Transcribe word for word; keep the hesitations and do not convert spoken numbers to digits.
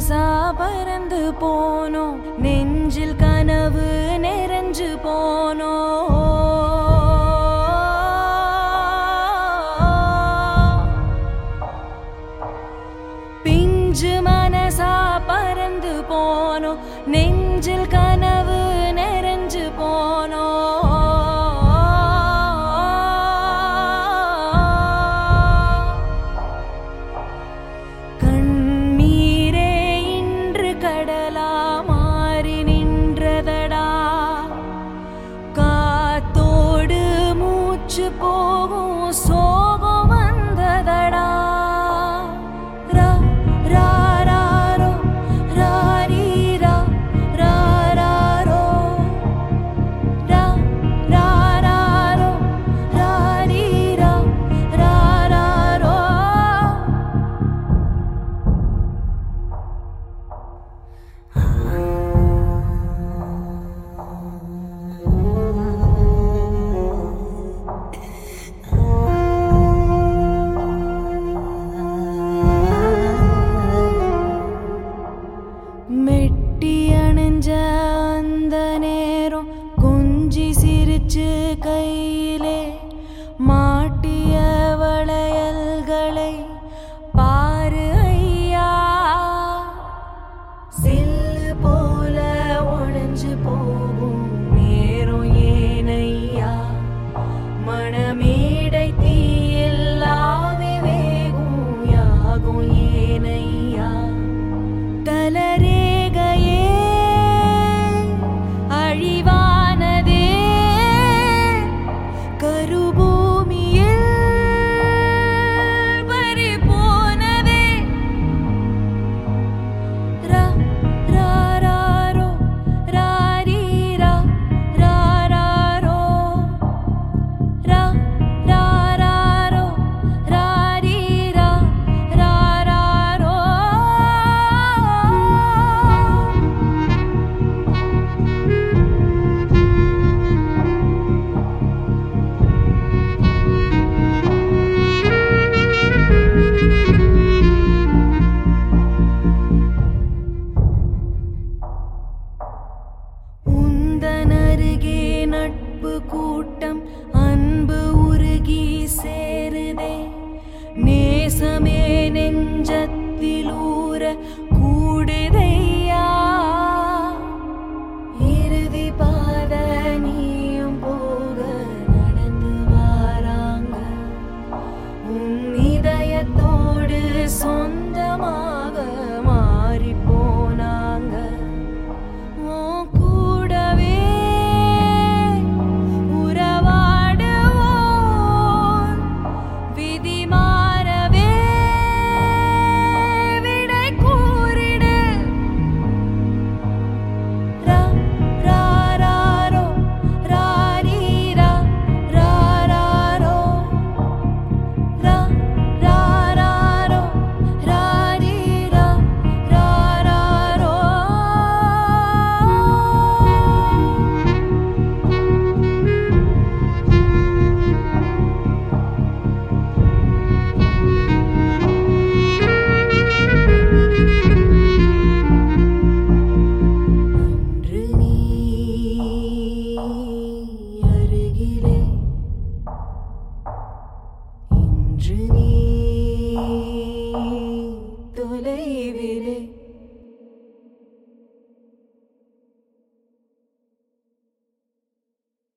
மனசா பறந்து போனோ நெஞ்சில் கனவு நிறைஞ்சு போனோ பிஞ்சு மனசா பறந்து போனோ நெஞ்சில் கனவு நிறைஞ்சு போனோ கண்ணீரே இன்று கடலா மாறி நின்றதடா காத்தோடு மூச்சு போகும் சோகம் வந்ததடா மெட்டி அணிஞ்ச அந்த நேரம் கொஞ்சி சிரிச்சு கையிலே மாட்டிய வளையல்களை பாரு ஐயா சில்லு போல உடைஞ்சு போகும் நேரம் ஏனையா மணமேடை தீயில் ஆவி வேகும் யாகும் ஏனையா கலரே நட்பு கூட்டம் அன்பு உருகி சேருதே நேசமே நெஞ்சத்தில் ஊற கூடுதையா இறுதி பாத நீயும் போக நடந்து வாராங்க உன் இதயத்தோடு சொந்தமாக மாறி போனாங்க கூடவே தொலைவில்